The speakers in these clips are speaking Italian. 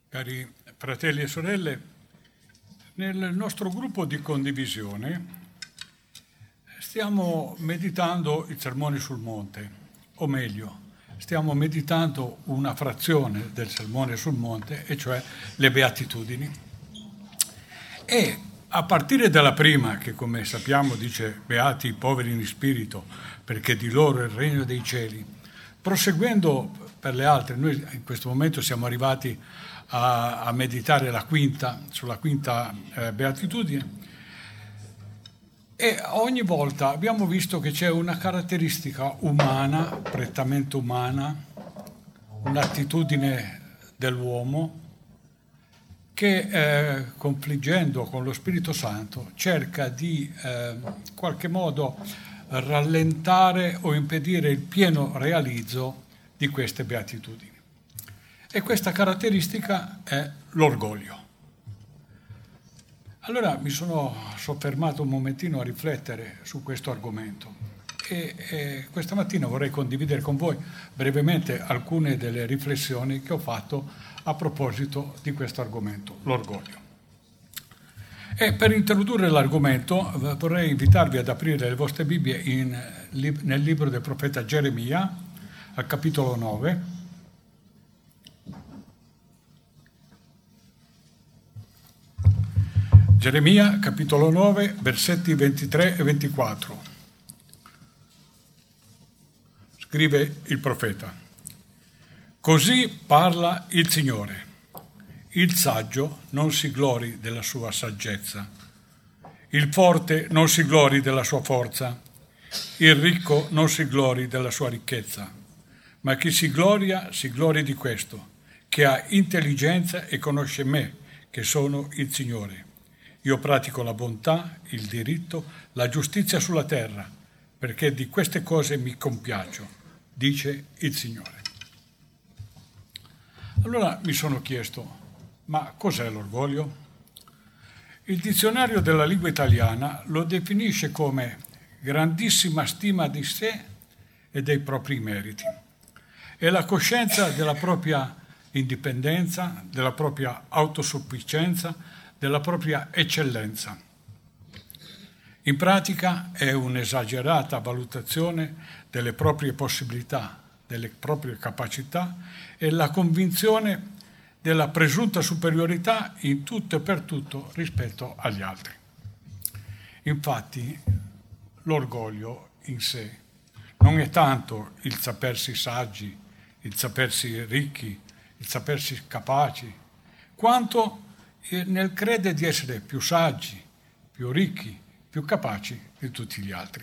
Cari fratelli e sorelle, nel nostro gruppo di condivisione stiamo meditando il Sermone sul Monte, o meglio, stiamo meditando una frazione del Sermone sul Monte, e cioè le Beatitudini. E a partire dalla prima, che come sappiamo dice beati i poveri in spirito, perché di loro è il regno dei cieli, proseguendo per le altre, noi in questo momento siamo arrivati a meditare sulla quinta beatitudine, e ogni volta abbiamo visto che c'è una caratteristica umana, prettamente umana, un'attitudine dell'uomo che confliggendo con lo Spirito Santo cerca di qualche modo rallentare o impedire il pieno realizzo di queste beatitudini. E questa caratteristica è l'orgoglio. Allora mi sono soffermato un momentino a riflettere su questo argomento e questa mattina vorrei condividere con voi brevemente alcune delle riflessioni che ho fatto a proposito di questo argomento, l'orgoglio. E per introdurre l'argomento vorrei invitarvi ad aprire le vostre Bibbie nel libro del profeta Geremia, al capitolo 9. Geremia, capitolo 9, versetti 23 e 24. Scrive il profeta: Così parla il Signore. Il saggio non si glori della sua saggezza. Il forte non si glori della sua forza. Il ricco non si glori della sua ricchezza. Ma chi si gloria di questo, che ha intelligenza e conosce me, che sono il Signore. Io pratico la bontà, il diritto, la giustizia sulla terra, perché di queste cose mi compiaccio, dice il Signore. Allora mi sono chiesto, ma cos'è l'orgoglio? Il dizionario della lingua italiana lo definisce come grandissima stima di sé e dei propri meriti. È la coscienza della propria indipendenza, della propria autosufficienza, della propria eccellenza. In pratica è un'esagerata valutazione delle proprie possibilità, delle proprie capacità e la convinzione della presunta superiorità in tutto e per tutto rispetto agli altri. Infatti, l'orgoglio in sé non è tanto il sapersi saggi, il sapersi ricchi, il sapersi capaci, quanto nel credere di essere più saggi, più ricchi, più capaci di tutti gli altri.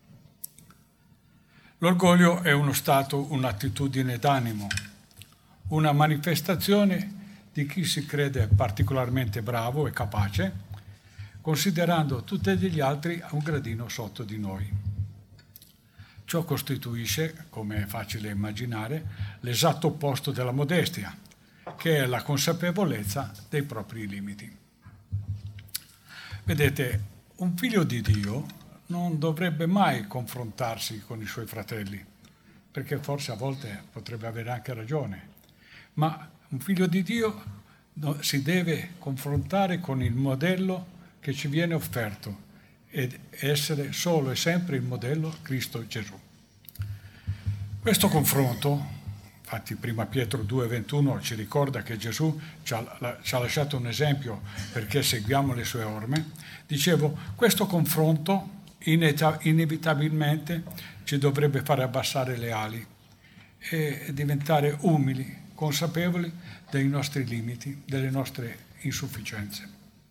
L'orgoglio è uno stato, un'attitudine d'animo, una manifestazione di chi si crede particolarmente bravo e capace, considerando tutti gli altri a un gradino sotto di noi. Ciò costituisce, come è facile immaginare, l'esatto opposto della modestia, che è la consapevolezza dei propri limiti. Vedete, un figlio di Dio non dovrebbe mai confrontarsi con i suoi fratelli, perché forse a volte potrebbe avere anche ragione, ma un figlio di Dio si deve confrontare con il modello che ci viene offerto ed essere solo e sempre il modello Cristo Gesù. Questo confronto, infatti prima Pietro 2,21 ci ricorda che Gesù ci ha lasciato un esempio perché seguiamo le sue orme. Dicevo, questo confronto inevitabilmente ci dovrebbe fare abbassare le ali e diventare umili, consapevoli dei nostri limiti, delle nostre insufficienze.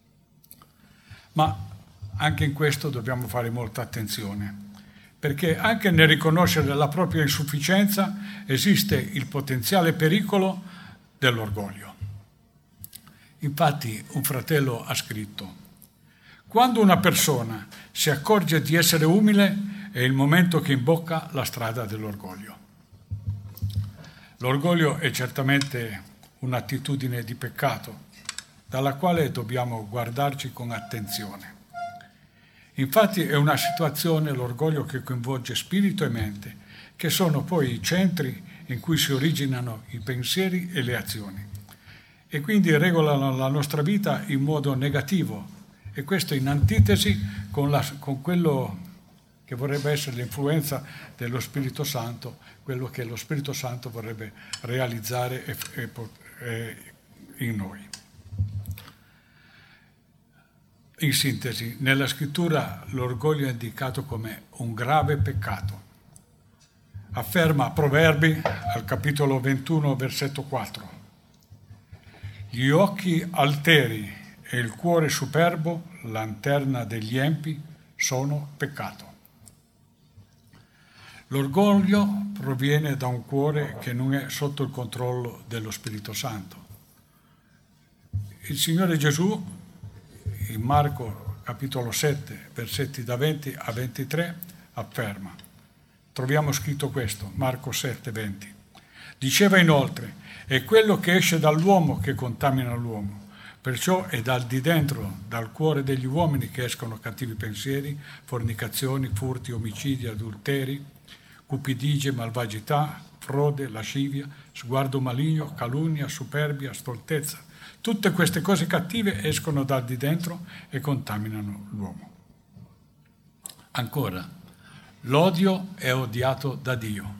Ma anche in questo dobbiamo fare molta attenzione, perché anche nel riconoscere la propria insufficienza esiste il potenziale pericolo dell'orgoglio. Infatti un fratello ha scritto: quando una persona si accorge di essere umile è il momento che imbocca la strada dell'orgoglio. L'orgoglio è certamente un'attitudine di peccato, dalla quale dobbiamo guardarci con attenzione. Infatti è una situazione, l'orgoglio, che coinvolge spirito e mente, che sono poi i centri in cui si originano i pensieri e le azioni. e quindi regolano la nostra vita in modo negativo, e questo in antitesi con quello che vorrebbe essere l'influenza dello Spirito Santo, quello che lo Spirito Santo vorrebbe realizzare in noi. In sintesi, nella scrittura l'orgoglio è indicato come un grave peccato. Afferma Proverbi al capitolo 21, versetto 4. Gli occhi alteri e il cuore superbo, lanterna degli empi, sono peccato. L'orgoglio proviene da un cuore che non è sotto il controllo dello Spirito Santo. Il Signore Gesù, in Marco capitolo 7, versetti da 20 a 23, afferma, troviamo scritto questo, Marco 7, 20. Diceva inoltre, è quello che esce dall'uomo che contamina l'uomo. Perciò è dal di dentro, dal cuore degli uomini, che escono cattivi pensieri, fornicazioni, furti, omicidi, adulteri, cupidigie, malvagità, frode, lascivia, sguardo maligno, calunnia, superbia, stoltezza. Tutte queste cose cattive escono dal di dentro e contaminano l'uomo. Ancora, l'odio è odiato da Dio.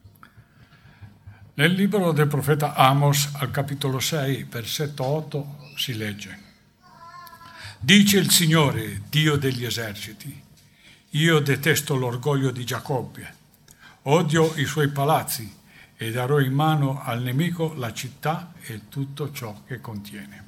Nel libro del profeta Amos, al capitolo 6, versetto 8, si legge: Dice il Signore, Dio degli eserciti, io detesto l'orgoglio di Giacobbe, odio i suoi palazzi e darò in mano al nemico la città e tutto ciò che contiene.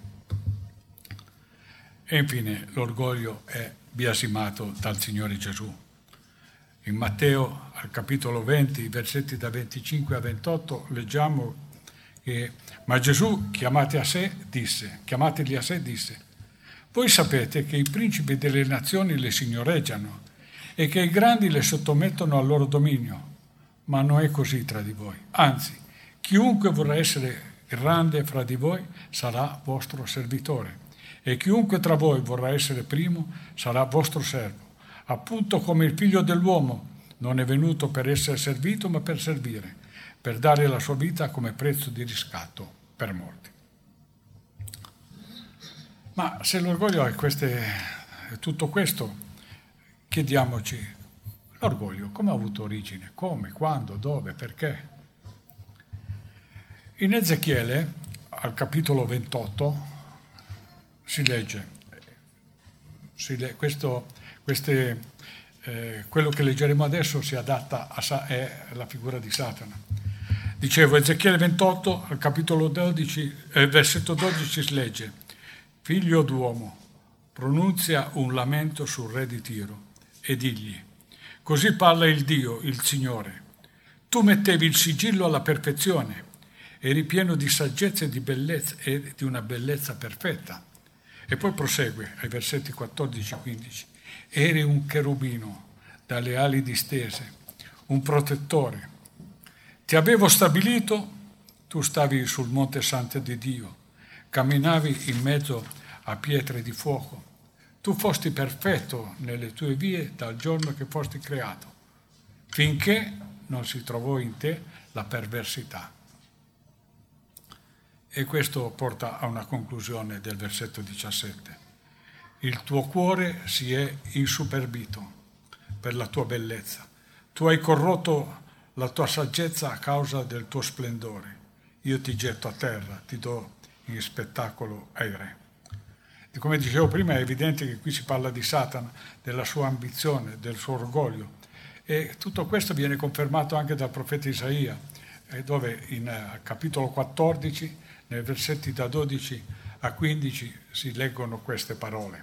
E infine l'orgoglio è biasimato dal Signore Gesù. In Matteo, al capitolo 20, versetti da 25 a 28, leggiamo che ma Gesù, chiamateli a sé, disse: voi sapete che i principi delle nazioni le signoreggiano e che i grandi le sottomettono al loro dominio, ma non è così tra di voi. Anzi, chiunque vorrà essere grande fra di voi sarà vostro servitore, e chiunque tra voi vorrà essere primo sarà vostro servo. Appunto come il figlio dell'uomo non è venuto per essere servito, ma per servire, per dare la sua vita come prezzo di riscatto per molti. Ma se l'orgoglio è tutto questo, chiediamoci, l'orgoglio come ha avuto origine? Come, quando, dove, perché? In Ezechiele, al capitolo 28, si legge quello che leggeremo adesso si adatta alla figura di Satana. Dicevo, Ezechiele 28, al capitolo 12, versetto 12 si legge: figlio d'uomo, pronunzia un lamento sul re di Tiro e digli: così parla il Dio, il Signore. Tu mettevi il sigillo alla perfezione, eri pieno di saggezza e di bellezza e di una bellezza perfetta. E poi prosegue ai versetti 14-15. Eri un cherubino dalle ali distese, un protettore. Ti avevo stabilito, tu stavi sul monte santo di Dio, camminavi in mezzo a pietre di fuoco. Tu fosti perfetto nelle tue vie dal giorno che fosti creato, finché non si trovò in te la perversità. E questo porta a una conclusione del versetto 17. Il tuo cuore si è insuperbito per la tua bellezza. Tu hai corrotto la tua saggezza a causa del tuo splendore. Io ti getto a terra, ti do in spettacolo ai re. E come dicevo prima, è evidente che qui si parla di Satana, della sua ambizione, del suo orgoglio. E tutto questo viene confermato anche dal profeta Isaia, dove in capitolo 14, nei versetti da 12 a 15, si leggono queste parole.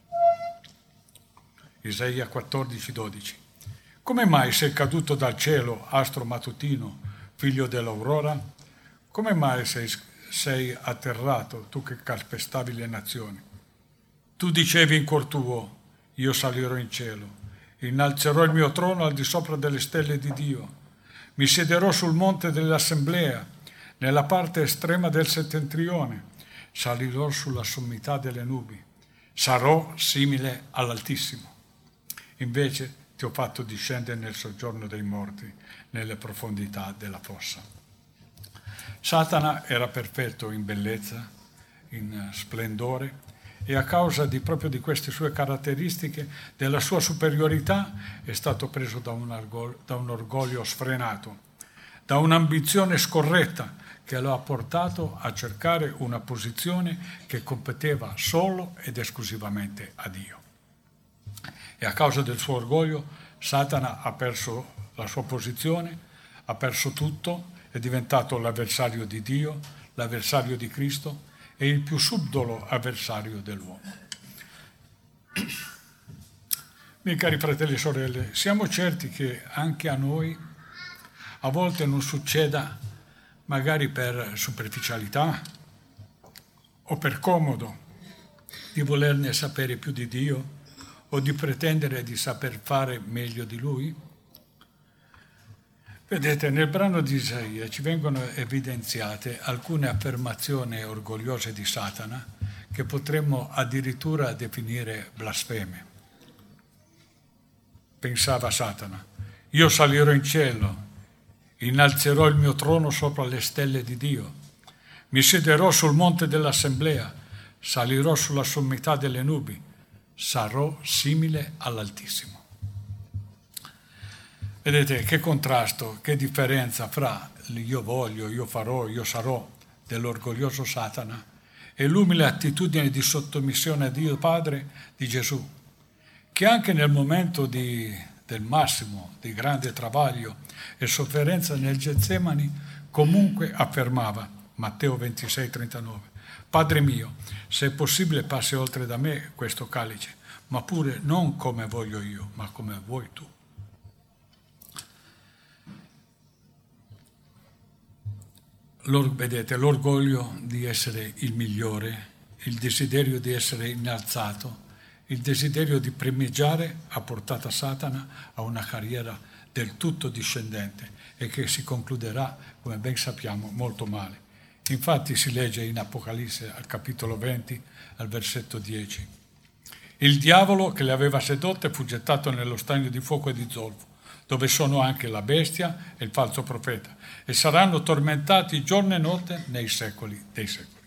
Isaia 14, 12. Come mai sei caduto dal cielo, astro mattutino, figlio dell'aurora? Come mai sei atterrato, tu che calpestavi le nazioni? Tu dicevi in cuor tuo: io salirò in cielo, innalzerò il mio trono al di sopra delle stelle di Dio, mi siederò sul monte dell'assemblea, nella parte estrema del settentrione, salirò sulla sommità delle nubi, sarò simile all'Altissimo. Invece ti ho fatto discendere nel soggiorno dei morti, nelle profondità della fossa. Satana era perfetto in bellezza, in splendore, e a causa proprio di queste sue caratteristiche, della sua superiorità, è stato preso da un orgoglio sfrenato, da un'ambizione scorretta che lo ha portato a cercare una posizione che competeva solo ed esclusivamente a Dio. E a causa del suo orgoglio, Satana ha perso la sua posizione, ha perso tutto, è diventato l'avversario di Dio, l'avversario di Cristo e il più subdolo avversario dell'uomo. Miei cari fratelli e sorelle, siamo certi che anche a noi a volte non succeda, magari per superficialità o per comodo, di volerne sapere più di Dio o di pretendere di saper fare meglio di Lui? Vedete, nel brano di Isaia ci vengono evidenziate alcune affermazioni orgogliose di Satana che potremmo addirittura definire blasfeme. Pensava Satana: io salirò in cielo, innalzerò il mio trono sopra le stelle di Dio, mi siederò sul monte dell'assemblea, salirò sulla sommità delle nubi, sarò simile all'Altissimo. Vedete che contrasto, che differenza fra io voglio, io farò, io sarò dell'orgoglioso Satana e l'umile attitudine di sottomissione a Dio Padre di Gesù, che anche nel momento del massimo, di grande travaglio e sofferenza nel Getsemani, comunque affermava, Matteo 26,39, Padre mio, se è possibile passi oltre da me questo calice, ma pure non come voglio io, ma come vuoi tu. Vedete, l'orgoglio di essere il migliore, il desiderio di essere innalzato, il desiderio di primeggiare ha portato Satana a una carriera del tutto discendente e che si concluderà, come ben sappiamo, molto male. Infatti si legge in Apocalisse al capitolo 20, al versetto 10. Il diavolo che le aveva sedotte fu gettato nello stagno di fuoco e di zolfo, dove sono anche la bestia e il falso profeta, e saranno tormentati giorno e notte nei secoli dei secoli.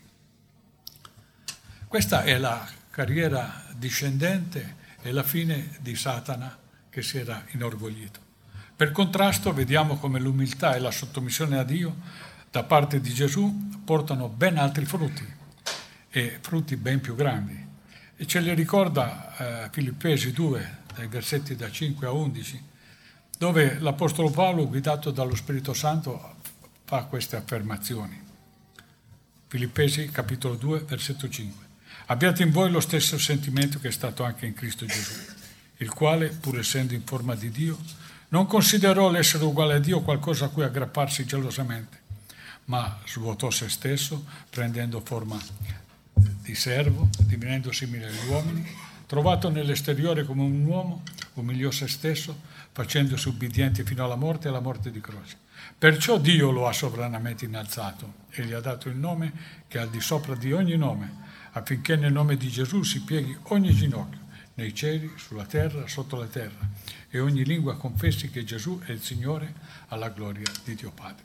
Questa è la carriera discendente e la fine di Satana che si era inorgoglito. Per contrasto vediamo come l'umiltà e la sottomissione a Dio da parte di Gesù portano ben altri frutti e frutti ben più grandi. E ce li ricorda Filippesi 2, dai versetti da 5 a 11, dove l'Apostolo Paolo, guidato dallo Spirito Santo, fa queste affermazioni. Filippesi, capitolo 2, versetto 5. Abbiate in voi lo stesso sentimento che è stato anche in Cristo Gesù, il quale, pur essendo in forma di Dio, non considerò l'essere uguale a Dio qualcosa a cui aggrapparsi gelosamente, ma svuotò se stesso, prendendo forma di servo, divenendo simile agli uomini, trovato nell'esteriore come un uomo, umiliò se stesso, facendosi ubbidiente fino alla morte e alla morte di croce. Perciò Dio lo ha sovranamente innalzato e gli ha dato il nome che è al di sopra di ogni nome, affinché nel nome di Gesù si pieghi ogni ginocchio, nei cieli, sulla terra, sotto la terra, e ogni lingua confessi che Gesù è il Signore, alla gloria di Dio Padre.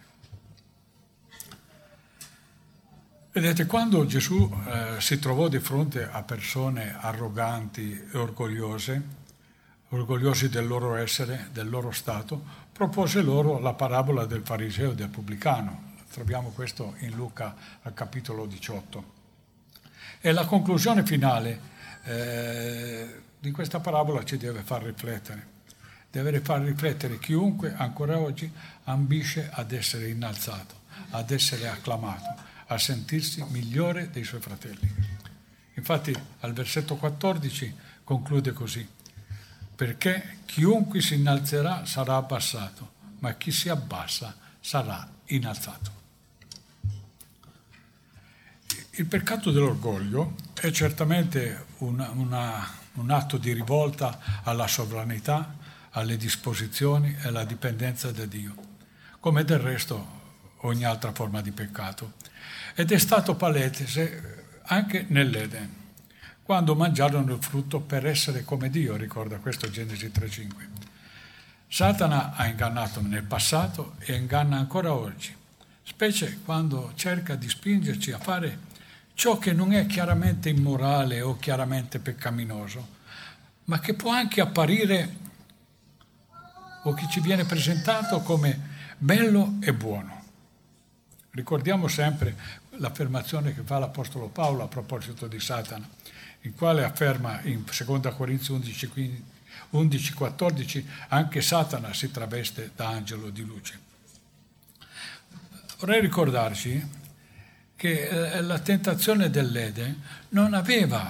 Vedete, quando Gesù si trovò di fronte a persone arroganti e orgogliosi del loro essere, del loro stato, propose loro la parabola del fariseo e del pubblicano. Troviamo questo in Luca al capitolo 18. E la conclusione finale di questa parabola ci deve far riflettere. Deve far riflettere chiunque ancora oggi ambisce ad essere innalzato, ad essere acclamato, a sentirsi migliore dei suoi fratelli. Infatti al versetto 14 conclude così: perché chiunque si innalzerà sarà abbassato, ma chi si abbassa sarà innalzato. Il peccato dell'orgoglio è certamente un atto di rivolta alla sovranità, alle disposizioni e alla dipendenza da Dio, come del resto ogni altra forma di peccato. Ed è stato palese anche nell'Eden, quando mangiarono il frutto per essere come Dio, ricorda questo Genesi 3,5. Satana ha ingannato nel passato e inganna ancora oggi, specie quando cerca di spingerci a fare ciò che non è chiaramente immorale o chiaramente peccaminoso, ma che può anche apparire o che ci viene presentato come bello e buono. Ricordiamo sempre l'affermazione che fa l'Apostolo Paolo a proposito di Satana, il quale afferma in 2 Corinzi 11:14, anche Satana si traveste da angelo di luce. Vorrei ricordarci che la tentazione dell'Eden non aveva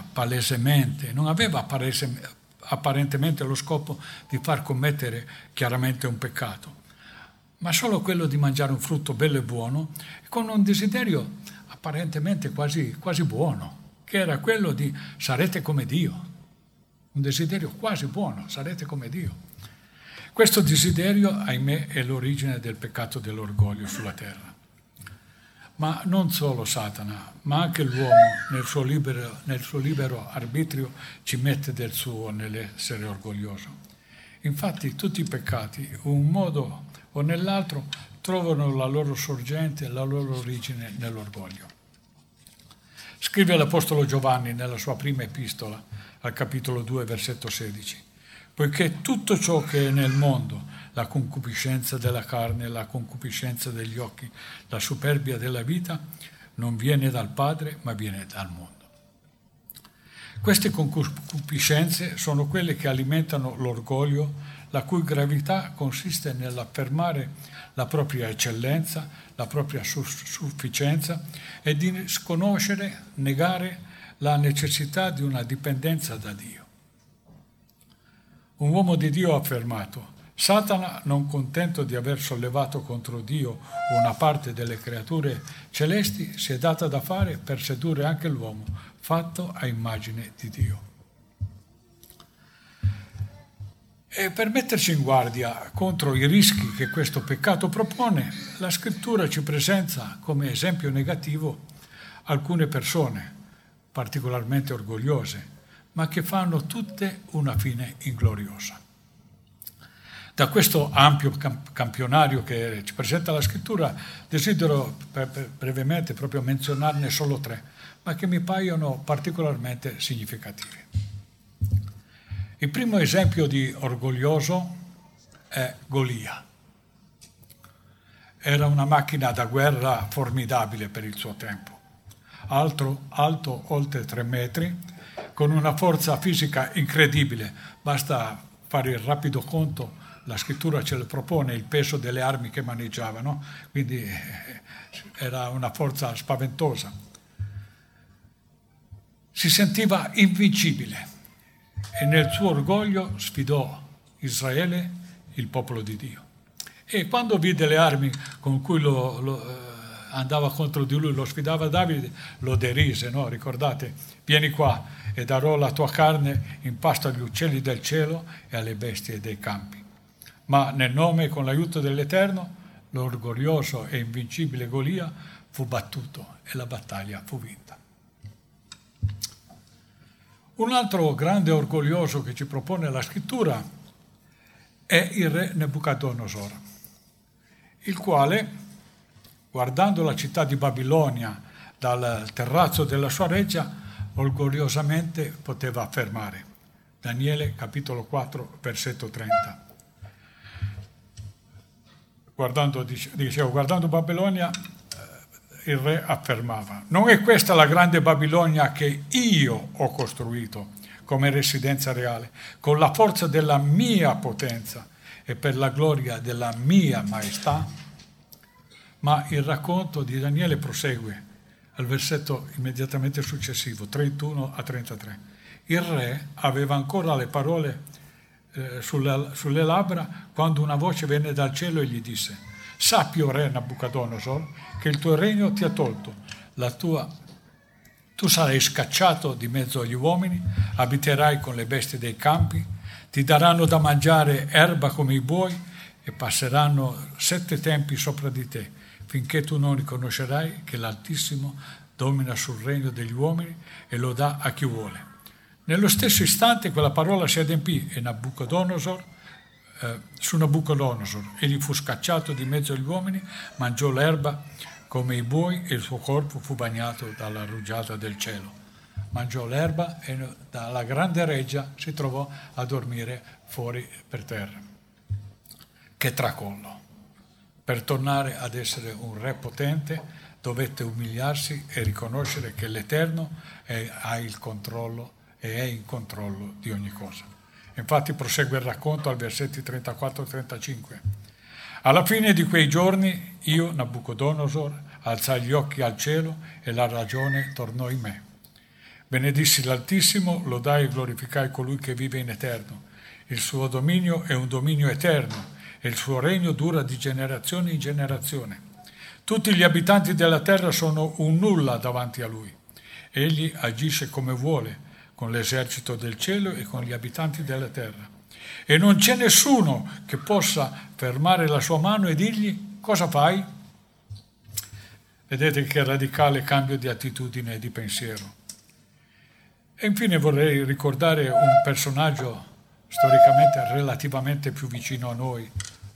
apparentemente lo scopo di far commettere chiaramente un peccato, ma solo quello di mangiare un frutto bello e buono, con un desiderio apparentemente quasi buono, che era quello di sarete come Dio. Un desiderio quasi buono, sarete come Dio. Questo desiderio, ahimè, è l'origine del peccato dell'orgoglio sulla terra. Ma non solo Satana, ma anche l'uomo nel suo libero arbitrio ci mette del suo nell'essere orgoglioso. Infatti tutti i peccati, un modo o nell'altro, trovano la loro sorgente, la loro origine nell'orgoglio. Scrive l'Apostolo Giovanni nella sua prima epistola, al capitolo 2, versetto 16, poiché tutto ciò che è nel mondo, la concupiscenza della carne, la concupiscenza degli occhi, la superbia della vita, non viene dal Padre, ma viene dal mondo. Queste concupiscenze sono quelle che alimentano l'orgoglio, la cui gravità consiste nell'affermare la propria eccellenza, la propria sufficienza e di sconoscere, negare la necessità di una dipendenza da Dio. Un uomo di Dio ha affermato: Satana, non contento di aver sollevato contro Dio una parte delle creature celesti, si è data da fare per sedurre anche l'uomo, fatto a immagine di Dio. E per metterci in guardia contro i rischi che questo peccato propone, la Scrittura ci presenta come esempio negativo alcune persone particolarmente orgogliose, ma che fanno tutte una fine ingloriosa. Da questo ampio campionario che ci presenta la Scrittura, desidero brevemente proprio menzionarne solo 3, ma che mi paiono particolarmente significativi. Il primo esempio di orgoglioso è Golia. Era una macchina da guerra formidabile per il suo tempo, alto oltre 3 metri, con una forza fisica incredibile. Basta fare il rapido conto, la Scrittura ce lo propone, il peso delle armi che maneggiavano, quindi era una forza spaventosa. Si sentiva invincibile e nel suo orgoglio sfidò Israele, il popolo di Dio. E quando vide le armi con cui andava contro di lui, lo sfidava Davide, lo derise, no? Ricordate? Vieni qua e darò la tua carne in pasto agli uccelli del cielo e alle bestie dei campi. Ma nel nome e con l'aiuto dell'Eterno, l'orgoglioso e invincibile Golia fu battuto e la battaglia fu vinta. Un altro grande orgoglioso che ci propone la Scrittura è il re Nebuchadnezzar, il quale, guardando la città di Babilonia dal terrazzo della sua reggia, orgogliosamente poteva affermare. Daniele, capitolo 4, versetto 30. Guardando Babilonia, il re affermava: non è questa la grande Babilonia che io ho costruito come residenza reale, con la forza della mia potenza e per la gloria della mia maestà? Ma il racconto di Daniele prosegue al versetto immediatamente successivo, 31 a 33. Il re aveva ancora le parole sulle labbra quando una voce venne dal cielo e gli disse: sappi, o re Nabucodonosor, che il tuo regno ti ha tolto, tu sarai scacciato di mezzo agli uomini, abiterai con le bestie dei campi, ti daranno da mangiare erba come i buoi e passeranno 7 tempi sopra di te, finché tu non riconoscerai che l'Altissimo domina sul regno degli uomini e lo dà a chi vuole. Nello stesso istante quella parola si adempì e su Nabucodonosor, egli fu scacciato di mezzo agli uomini, mangiò l'erba come i buoi e il suo corpo fu bagnato dalla rugiada del cielo. Mangiò l'erba e dalla grande reggia si trovò a dormire fuori per terra. Che tracollo! Per tornare ad essere un re potente dovette umiliarsi e riconoscere che l'Eterno ha il controllo e è in controllo di ogni cosa. Infatti prosegue il racconto al versetti 34-35. Alla fine di quei giorni io, Nabucodonosor, alzai gli occhi al cielo e la ragione tornò in me. Benedissi l'Altissimo, lodai e glorificai colui che vive in eterno. Il suo dominio è un dominio eterno e il suo regno dura di generazione in generazione. Tutti gli abitanti della terra sono un nulla davanti a lui. Egli agisce come vuole, con l'esercito del cielo e con gli abitanti della terra. E non c'è nessuno che possa fermare la sua mano e dirgli: cosa fai? Vedete che radicale cambio di attitudine e di pensiero. E infine vorrei ricordare un personaggio storicamente relativamente più vicino a noi,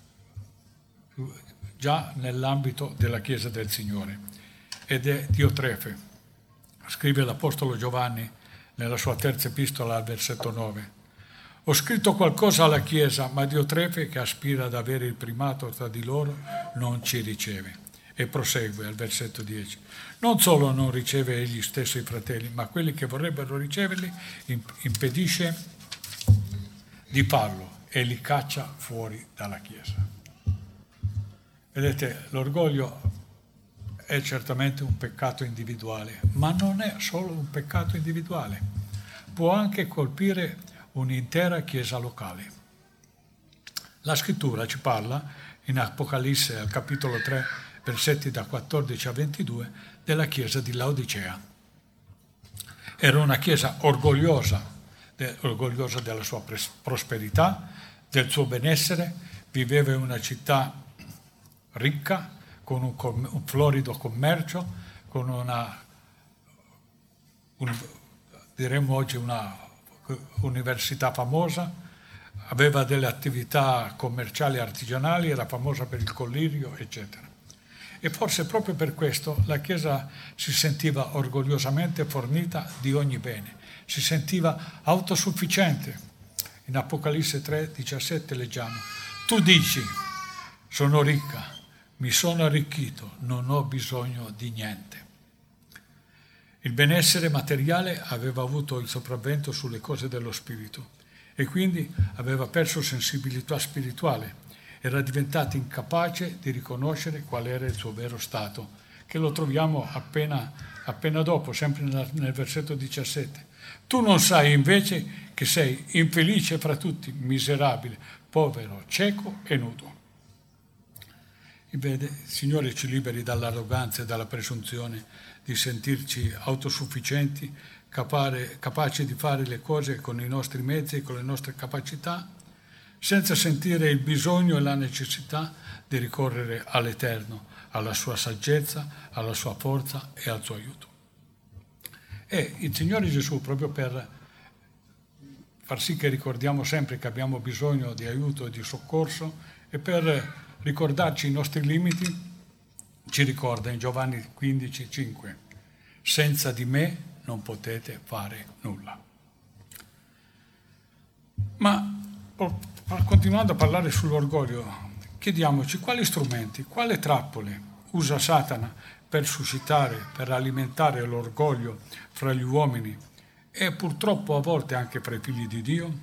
già nell'ambito della Chiesa del Signore, ed è Diotrefe. Scrive l'Apostolo Giovanni nella sua terza epistola al versetto 9. Ho scritto qualcosa alla Chiesa, ma Diotrefe, che aspira ad avere il primato tra di loro, non ci riceve. E prosegue al versetto 10. Non solo non riceve egli stesso i fratelli, ma quelli che vorrebbero riceverli impedisce di farlo e li caccia fuori dalla Chiesa. Vedete, l'orgoglio è certamente un peccato individuale, ma non è solo un peccato individuale. Può anche colpire un'intera Chiesa locale. La Scrittura ci parla, in Apocalisse al capitolo 3, versetti da 14 a 22, della chiesa di Laodicea. Era una chiesa orgogliosa della sua prosperità, del suo benessere, viveva in una città ricca, con un florido commercio, con diremmo oggi una università famosa, aveva delle attività commerciali e artigianali, era famosa per il collirio, eccetera. E forse proprio per questo la Chiesa si sentiva orgogliosamente fornita di ogni bene, si sentiva autosufficiente. In Apocalisse 3,17 leggiamo: tu dici, sono ricca, mi sono arricchito, non ho bisogno di niente. Il benessere materiale aveva avuto il sopravvento sulle cose dello spirito e quindi aveva perso sensibilità spirituale. Era diventato incapace di riconoscere qual era il suo vero stato, che lo troviamo appena dopo, sempre nel versetto 17. Tu non sai invece che sei infelice fra tutti, miserabile, povero, cieco e nudo. Vede, il Signore ci liberi dall'arroganza e dalla presunzione di sentirci autosufficienti, capaci di fare le cose con i nostri mezzi e con le nostre capacità, senza sentire il bisogno e la necessità di ricorrere all'Eterno, alla sua saggezza, alla sua forza e al suo aiuto. E il Signore Gesù, proprio per far sì che ricordiamo sempre che abbiamo bisogno di aiuto e di soccorso e per ricordarci i nostri limiti, ci ricorda in Giovanni 15,5: senza di me non potete fare nulla. Ma continuando a parlare sull'orgoglio, chiediamoci quali strumenti, quali trappole usa Satana per suscitare, per alimentare l'orgoglio fra gli uomini e purtroppo a volte anche fra i figli di Dio.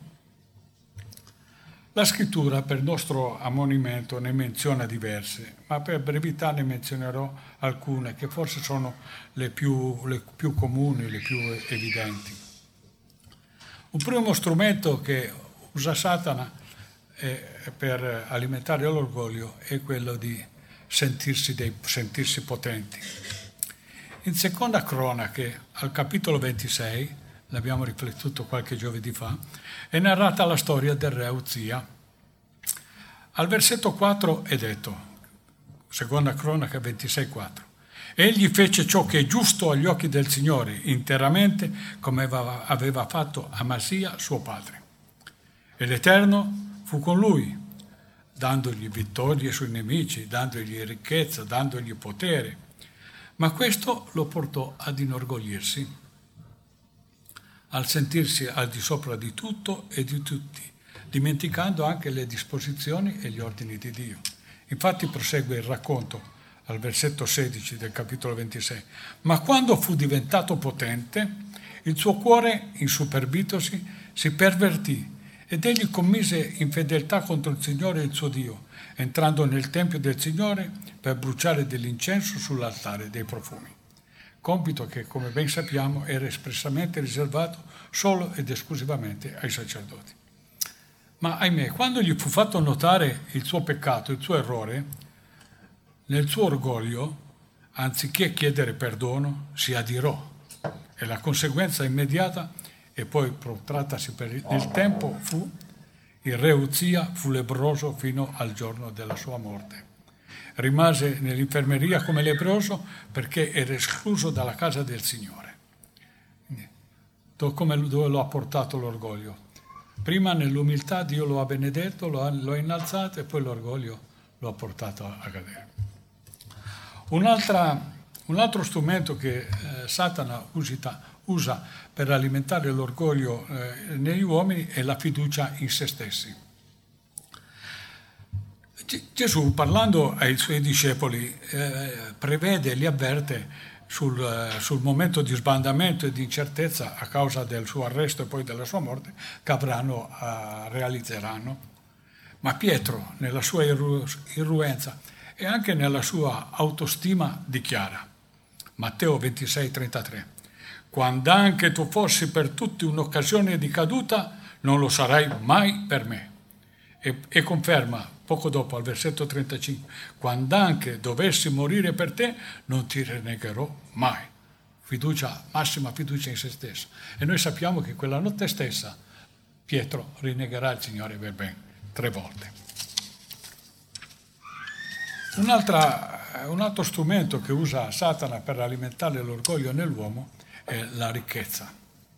La Scrittura, per nostro ammonimento, ne menziona diverse, ma per brevità ne menzionerò alcune che forse sono le più comuni, le più evidenti. Un primo strumento che usa Satana per alimentare l'orgoglio è quello di sentirsi potenti. In Seconda Cronache, al capitolo 26, l'abbiamo riflettuto qualche giovedì fa, è narrata la storia del re Uzia. Al versetto 4 è detto, Seconda Cronaca 26,4: egli fece ciò che è giusto agli occhi del Signore, interamente come aveva fatto Amasia suo padre. E l'Eterno fu con lui, dandogli vittorie sui nemici, dandogli ricchezza, dandogli potere. Ma questo lo portò ad inorgoglirsi, al sentirsi al di sopra di tutto e di tutti, dimenticando anche le disposizioni e gli ordini di Dio. Infatti prosegue il racconto al versetto 16 del capitolo 26. Ma quando fu diventato potente, il suo cuore, insuperbitosi, si pervertì ed egli commise infedeltà contro il Signore il suo Dio, entrando nel Tempio del Signore per bruciare dell'incenso sull'altare dei profumi. Compito che, come ben sappiamo, era espressamente riservato solo ed esclusivamente ai sacerdoti. Ma ahimè, quando gli fu fatto notare il suo peccato, il suo errore, nel suo orgoglio, anziché chiedere perdono, si adirò e la conseguenza immediata e poi protrattasi nel tempo fu il re Uzia fu lebbroso fino al giorno della sua morte. Rimase nell'infermeria come lebbroso perché era escluso dalla casa del Signore. Dove lo ha portato l'orgoglio? Prima nell'umiltà Dio lo ha benedetto, lo ha innalzato e poi l'orgoglio lo ha portato a cadere. Un altro strumento che Satana usa per alimentare l'orgoglio negli uomini è la fiducia in se stessi. Gesù, parlando ai suoi discepoli, prevede e li avverte sul momento di sbandamento e di incertezza a causa del suo arresto e poi della sua morte che realizzeranno. Ma Pietro, nella sua irruenza e anche nella sua autostima, dichiara, Matteo 26,33, quando anche tu fossi per tutti un'occasione di caduta, non lo sarai mai per me. E conferma poco dopo al versetto 35, quando anche dovessi morire per te, non ti rinnegherò mai. Massima fiducia in se stesso. E noi sappiamo che quella notte stessa Pietro rinnegherà il Signore per ben 3 volte. Un altro strumento che usa Satana per alimentare l'orgoglio nell'uomo è la ricchezza.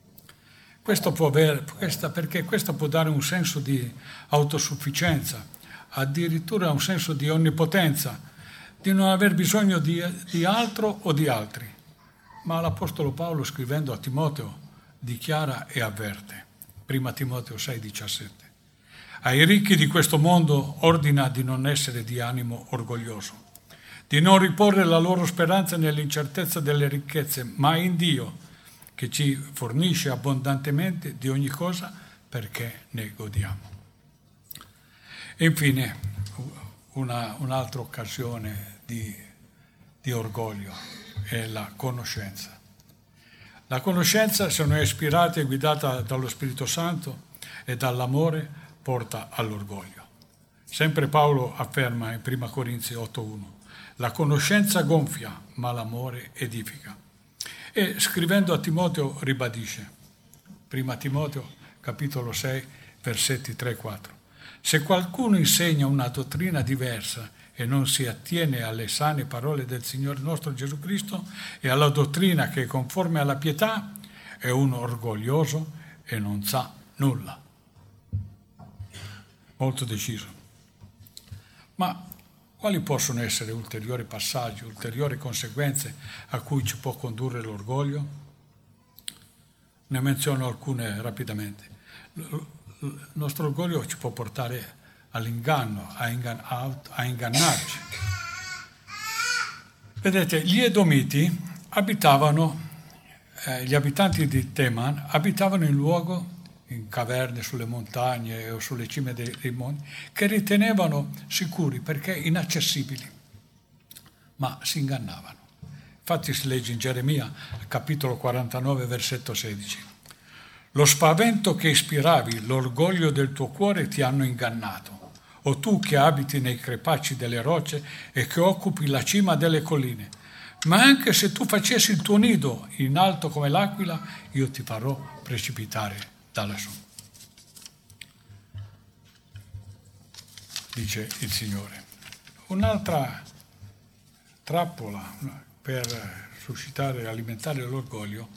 Perché questo può dare un senso di autosufficienza, addirittura un senso di onnipotenza, di non aver bisogno di altro o di altri. Ma l'Apostolo Paolo, scrivendo a Timoteo, dichiara e avverte. 1 Timoteo 6,17. Ai ricchi di questo mondo ordina di non essere di animo orgoglioso, di non riporre la loro speranza nell'incertezza delle ricchezze, ma in Dio, che ci fornisce abbondantemente di ogni cosa perché ne godiamo. E infine, un'altra occasione di orgoglio è la conoscenza. La conoscenza, se non è ispirata e guidata dallo Spirito Santo e dall'amore, porta all'orgoglio. Sempre Paolo afferma in 1 Corinzi 8,1, la conoscenza gonfia, ma l'amore edifica. E scrivendo a Timoteo ribadisce, 1 Timoteo capitolo 6, versetti 3 e 4, se qualcuno insegna una dottrina diversa e non si attiene alle sane parole del Signore nostro Gesù Cristo e alla dottrina che è conforme alla pietà, è un orgoglioso e non sa nulla. Molto deciso. Ma quali possono essere ulteriori passaggi, ulteriori conseguenze a cui ci può condurre l'orgoglio? Ne menziono alcune rapidamente. Il nostro orgoglio ci può portare all'inganno, a ingannarci. Vedete, gli Edomiti gli abitanti di Teman abitavano in luogo, in caverne, sulle montagne o sulle cime dei monti, che ritenevano sicuri perché inaccessibili, ma si ingannavano. Infatti si legge in Geremia, capitolo 49, versetto 16. Lo spavento che ispiravi, l'orgoglio del tuo cuore ti hanno ingannato, o tu che abiti nei crepacci delle rocce e che occupi la cima delle colline. Ma anche se tu facessi il tuo nido in alto come l'aquila, io ti farò precipitare da lassù, dice il Signore. Un'altra trappola per suscitare e alimentare l'orgoglio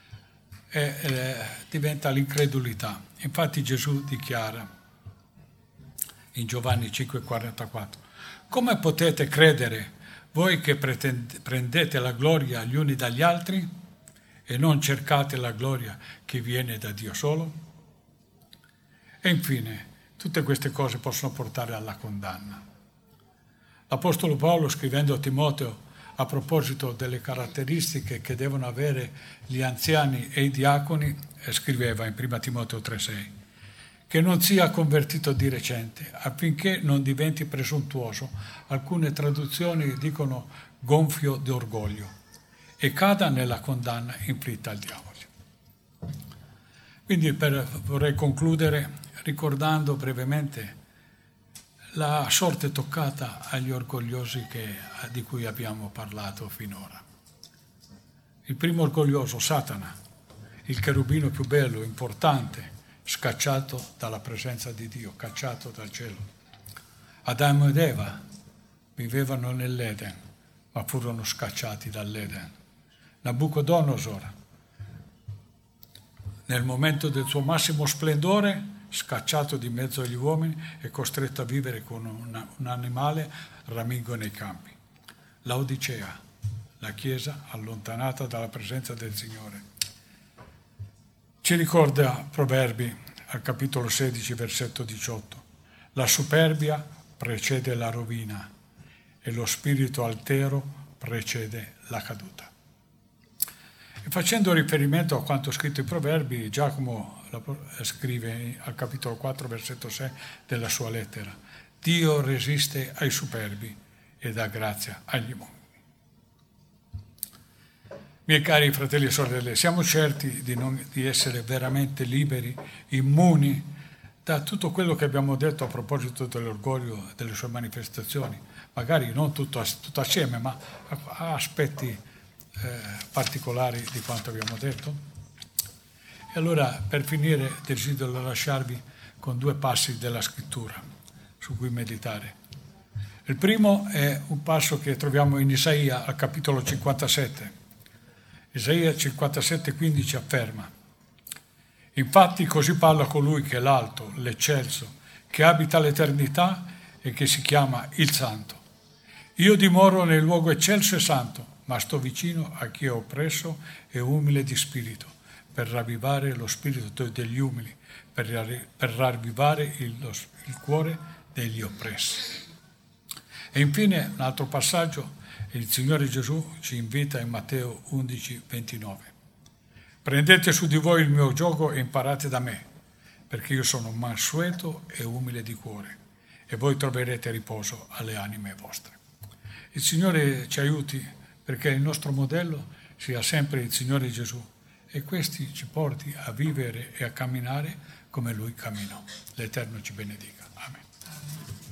diventa l'incredulità. Infatti Gesù dichiara in Giovanni 5,44, come potete credere Voi che prendete la gloria gli uni dagli altri e non cercate la gloria che viene da Dio solo? E infine, tutte queste cose possono portare alla condanna. L'Apostolo Paolo, scrivendo a Timoteo a proposito delle caratteristiche che devono avere gli anziani e i diaconi, scriveva in 1 Timoteo 3,6: che non sia convertito di recente, affinché non diventi presuntuoso, alcune traduzioni dicono gonfio di orgoglio, e cada nella condanna inflitta al diavolo. Quindi vorrei concludere ricordando brevemente la sorte toccata agli orgogliosi di cui abbiamo parlato finora. Il primo orgoglioso, Satana, il cherubino più bello, importante, scacciato dalla presenza di Dio, cacciato dal cielo. Adamo ed Eva vivevano nell'Eden, ma furono scacciati dall'Eden. Nabucodonosor, nel momento del suo massimo splendore, scacciato di mezzo agli uomini e costretto a vivere con un animale ramigo nei campi. Laodicea, la Chiesa allontanata dalla presenza del Signore. Ci ricorda Proverbi, al capitolo 16, versetto 18, la superbia precede la rovina e lo spirito altero precede la caduta. E facendo riferimento a quanto scritto in Proverbi, Giacomo scrive al capitolo 4, versetto 6 della sua lettera: Dio resiste ai superbi e dà grazia agli umili. Miei cari fratelli e sorelle, siamo certi di essere veramente liberi, immuni da tutto quello che abbiamo detto a proposito dell'orgoglio e delle sue manifestazioni, magari non tutto assieme, ma a aspetti particolari di quanto abbiamo detto. E allora, per finire, desidero lasciarvi con 2 passi della scrittura su cui meditare. Il primo è un passo che troviamo in Isaia al capitolo 57. Isaia 57,15 afferma: infatti così parla colui che è l'alto, l'eccelso, che abita l'eternità e che si chiama il Santo. Io dimoro nel luogo eccelso e santo, ma sto vicino a chi è oppresso e umile di spirito, per ravvivare lo spirito degli umili, per ravvivare il cuore degli oppressi. E infine un altro passaggio, il Signore Gesù ci invita in Matteo 11,29. Prendete su di voi il mio giogo e imparate da me, perché io sono mansueto e umile di cuore, e voi troverete riposo alle anime vostre. Il Signore ci aiuti perché il nostro modello sia sempre il Signore Gesù, e questi ci porti a vivere e a camminare come Lui camminò. L'Eterno ci benedica. Amen.